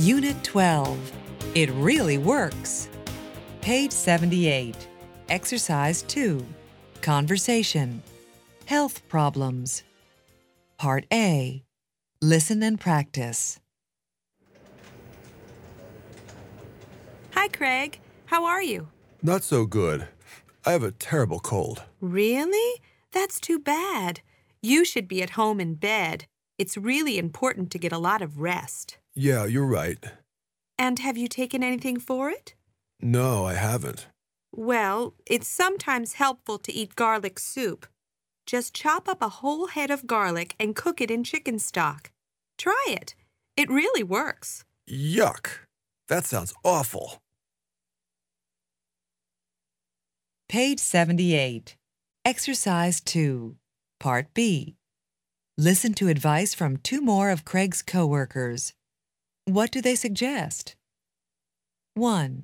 Unit 12. It really works. Page 78. Exercise 2. Conversation. Health problems. Part A. Listen and practice. Hi, Craig. How are you? Not so good. I have a terrible cold. Really? That's too bad. You should be at home in bed. It's really important to get a lot of rest. Yeah, you're right. And have you taken anything for it? No, I haven't. Well, it's sometimes helpful to eat garlic soup. Just chop up a whole head of garlic and cook it in chicken stock. Try it. It really works. Yuck. That sounds awful. Page 78. Exercise 2. Part B. Listen to advice from 2 more of Craig's coworkers. What do they suggest? 1.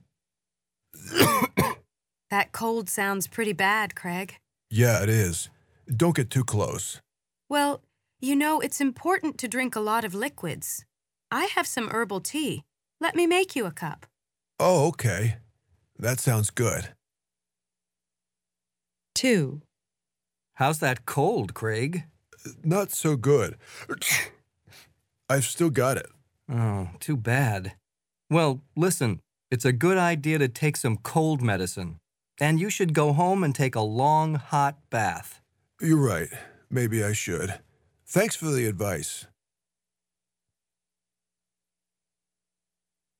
That cold sounds pretty bad, Craig. Yeah, it is. Don't get too close. Well, you know, it's important to drink a lot of liquids. I have some herbal tea. Let me make you a cup. Oh, okay. That sounds good. 2. How's that cold, Craig? Not so good. I've still got it. Oh, too bad. Well, listen, it's a good idea to take some cold medicine. And you should go home and take a long, hot bath. You're right. Maybe I should. Thanks for the advice.